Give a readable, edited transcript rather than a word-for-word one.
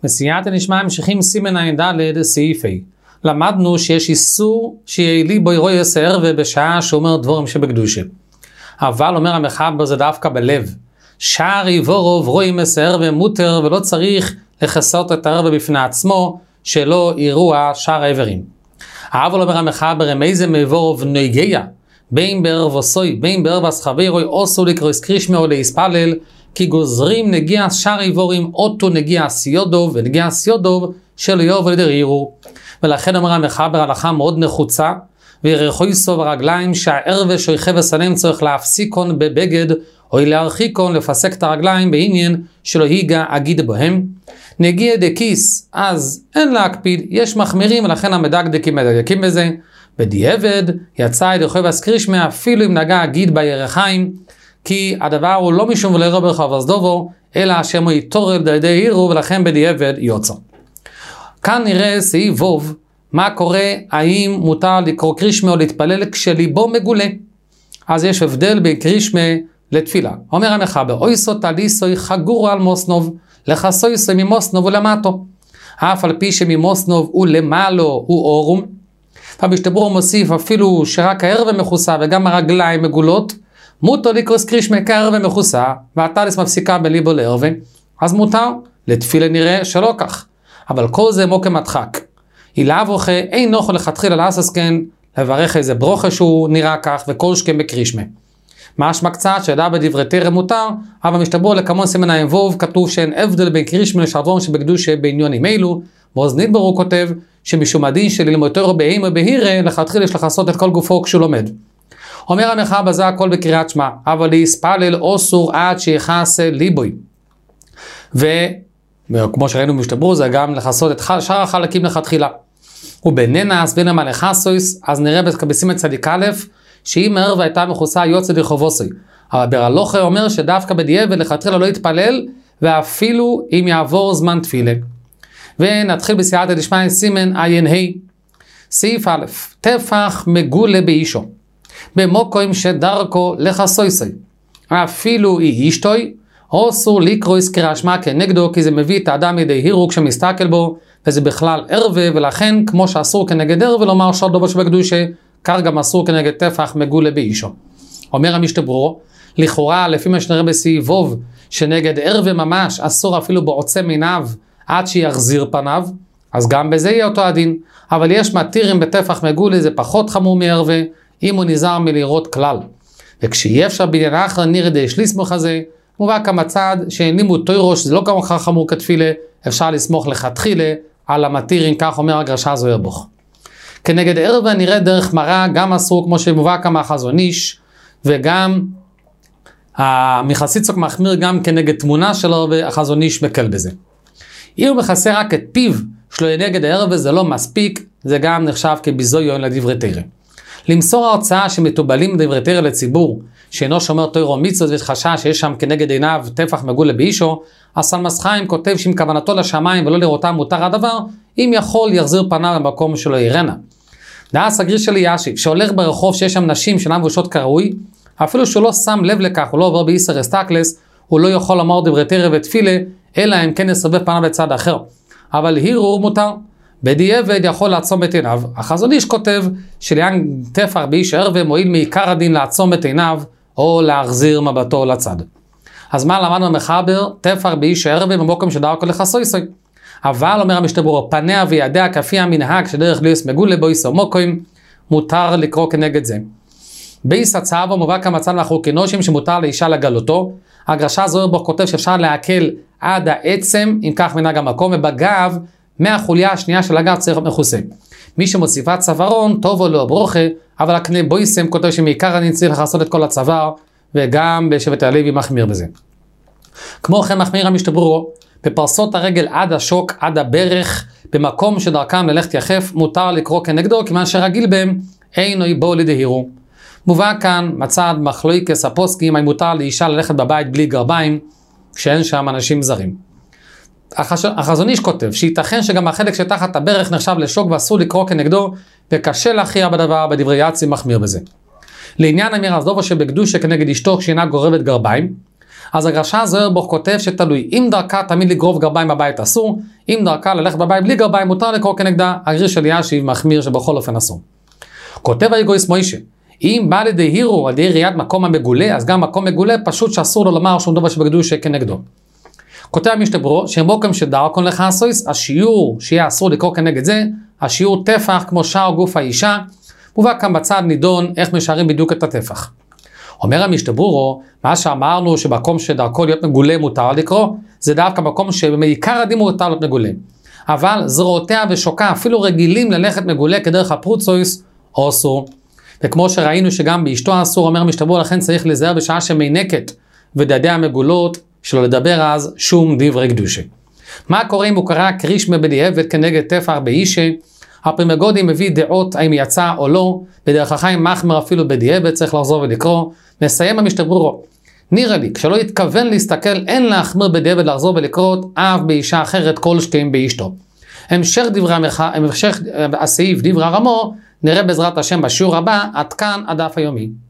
בסייעתא דשמיא ממשיכים סימן ע"ד סעיף ה'. למדנו שיש איסור שיהיה לי בו רויס הערווה בשעה שאומר דבורים שבקדושה. אבל אומר המחבר זה דווקא בלב. שער עיבורוב רואים הערווה מותר ולא צריך לכסות את הערווה בפני עצמו שלא אירוע שער העברים. אבל אומר המחבר הם איזה מעיבורוב נויגיה בין בערב עשוי בין בערב הסחברוי אוסו לקרוס קרישמי או להספלל כי גוזרים נגיע שער עיבורים אותו נגיע סיודוב ונגיע סיודוב של יוב על ידי עירור. ולכן אומר המחבר הלכה מאוד נחוצה וירחוי סוב הרגליים שהערווה שויכה וסלם צריך להפסיקון בבגד או להרחיקון לפסק את הרגליים בעניין שלא היגע אגיד בהם. נגיע דקיס אז אין להקפיד, יש מחמירים ולכן המדקדקים מדקדקים בזה. בדיעבד יצא ידי חוי והסקרישמי אפילו אם נגע אגיד בירחיים כי הדבר הוא לא משום ולא ברחוב הסדובו אלא השם הוא יתור על ידי עירו ולכן בדיעבד יוצא. כאן נראה סעיף ווב מה קורה, האם מותר לקרוא קרישמי או להתפלל כשליבו מגולה. אז יש הבדל בין קרישמי לתפילה. אומר המחבר, אויסו תליסוי חגורו על מוסנוב, לחסויסוי ממוסנוב ולמטו. אף על פי שממוסנוב הוא למעלו הוא אורום. ובשתברור מוסיף אפילו שרק הערווה מכוסה וגם הרגליים מגולות, מותר לקרוא קרישמי כערווה מכוסה, והטליס מפסיקה בליבו לערווה, אז מותר, לתפילה נראה שלא כך. אבל כל זה מוקם הדחק. אילאו אוכה אין נוכל לכתחילה לעססקן, לברך איזה ברוכה שהוא נראה כך וכל שכם בקרישמי. משמע קצת שידע בדברי תרא מותר, אבל משתברור לכמון סימן הע"ו כתוב שאין הבדל בין קרישמי לשרדרום שבקדושה בעניונים אלו, ועוז נדברו כותב שמשום הדין של ללמוד תורה בהימה בהירה, לכתחילה יש לחסות את כל גופו כשהוא לומד. אומר המחבר בזה הכל בקריאת שמע, אבל להספלל אוסור עד שיחסה ליבוי. וכמו שראינו משתברור זה גם לחסות את שאר החלקים לכתחילה. ובננס בין המלכסויס, אז נראה בסימן צדיק א', שאם הערווה הייתה מכוסה יוצא דרחובוסי. אבל ברלוכה אומר שדווקא בדיעבד לכתחילה לא יתפלל, ואפילו אם יעבור זמן תפילה. ונתחיל בסייעתא דשמיא סימן ע"ה. סעיף א', טפח מגולה באישו. במוקוים שדרכו לחסויסי. אפילו היא אשתוי, אסור לקרוא קריאת שמע כנגדו, כי זה מביא את האדם ידי הירוק שמסתכל בו, וזה בכלל ערווה, ולכן כמו שאסור כנגד ערווה לומר שור דובר שבקדושה, כך גם אסור כנגד טפח מגולה באישו. אומר המשתברור, לכאורה לפי מה שנראה בסעיף ווב, שנגד ערווה ממש אסור אפילו בעוצם עיניו, עד שיחזיר פניו, אז גם בזה יהיה אותו הדין. אבל יש מתירים בטפח מגולה, זה פחות חמור מערווה, אם הוא נזהר מלראות כלל. וכשיהיה אפשר בעניין אחר נראה די שליסמוך הזה, מובא כמה צעד שאין לימוד תורה שזה לא כמה חמור כתפילה, אפשר לסמוך לכתחילה על המתירים, כך אומר הגרשה זוהר בוך. כנגד ערווה נראה דרך מראה גם אסור כמו שמובא כמה החזון איש, וגם המחסיצוק מחמיר גם כנגד תמונה שלו והחזון איש מקל בזה. אם הוא מכסה רק את פיו שלו נגד הערווה זה לא מספיק, זה גם נחשב כביזיון לדברי תורה. למסור ההרצאה שמתובלים דברי תורה לציבור, שאינו שומר תורה או מצוות ויש חשש שיש שם כנגד עיניו טפח מגולה באישו, הסלמס חיים כותב שאם כוונתו לשמיים ולא לראותם מותר הדבר, אם יכול יחזיר פניו למקום שלו ירנה. דעה סגריר של ישיב, שהולך ברחוב שיש שם נשים שאינן לבושות כראוי, אפילו שהוא לא שם לב לכך, הוא לא עובר באיסר אסטקלס, הוא לא יכול לומר דברי תורה ותפילה, אלא אם כן יסובב פניו לצד אחר. אבל הרהור מותר. בדיעבד יכול לעצום את עיניו. החזון איש כותב שלעניין טפח באיש ערווה מועיל מעיקר הדין לעצום את עיניו או להחזיר מבטו לצד. אז מה למדנו במחבר? טפח באיש ערווה במקום שדרכו לחסויסוי. אבל אומר המשתברור פניה וידיה כפי המנהג שדרך ליוס מגולה בויסו מוקוים מותר לקרוא כנגד זה. בייס הצהבה מובא כמצל מהחוקינושים שמותר לאישה לגלותו. הגרשה זוהר בוך כותב שאפשר להקל עד העצם אם כך מנהג המקום ובגב מהחוליה השנייה של הגב צריך מכוסה. מי שמוסיפה צווארון טוב או לא ברוכה, אבל הקנה בויסם כותב שמעיקר אני צריך לחסות את כל הצוואר, וגם בשבט הלוי מחמיר בזה. כמו כן מחמיר המשתברור, בפרסות הרגל עד השוק, עד הברך, במקום שדרכם ללכת יחף, מותר לקרוא כנגדו, כיוון שרגיל בהם אינו בו לדהירו. מובא כאן מצד מחלוקס הפוסקים, אם מותר לאישה ללכת בבית בלי גרביים, כשאין שם אנשים זרים. החזון איש כותב שייתכן שגם החלק שתחת הברך נחשב לשוק ואסור לקרוא כנגדו, וקשה להכריע בדבר, בדברי יצי מחמיר בזה. לעניין אמיר אז דובר שבקדושה כנגד אשתו כשאינה גורבת גרביים, אז הגרשה זוהר בו כותב שתלוי, אם דרכה תמיד לגרוב גרביים בבית אסור, אם דרכה ללכת בבית בלי גרביים מותר לקרוא כנגדה, הגריר של אלישיב מחמיר שבכל אופן אסור. כותב האגויס מוישה, אם בא לידי הירו על ידי ראיית מקום המגולה, אז גם מקום מגולה פשוט שאסור לו לומר שום דבר שבקדושה כנגדו. כותב המשנה ברורה, שמוקם שדרכון לך הסויס, השיעור שיהיה אסור לקרוא כנגד זה, השיעור טפח כמו שער גוף האישה, מובא כאן בצד נידון איך משארים בדיוק את הטפח. אומר המשנה ברורה, מה שאמרנו שמקום שדרכו להיות מגולה מותר לקרוא, זה דווקא מקום שבעיקר הדין מותר להיות מגולה. אבל זרועותיה ושוקה אפילו רגילים ללכת מגולה כדרך הפרוצויס או אסור. וכמו שראינו שגם באשתו אסור, אומר המשנה ברורה, לכן צריך להיזהר בשעה שמינקת ודדי המגולות, שלא לדבר אז שום דברי קדושה. מה קורה אם הוא קרא קרישמה בדיעבד כנגד טפח באישה? הפרימגודי מביא דעות האם יצא או לא, בדרך החיים מחמר אפילו בדיעבד, צריך לחזור ולקרוא. מסיים המשנה ברורה, נראה לי, כשלא יתכוון להסתכל, אין להחמיר בדיעבד לחזור ולקרוא, אף באישה אחרת כל שתיים באשתו. המשך הסעיף דברי רמו, נראה בעזרת השם בשיעור הבא, עד כאן הדף היומי.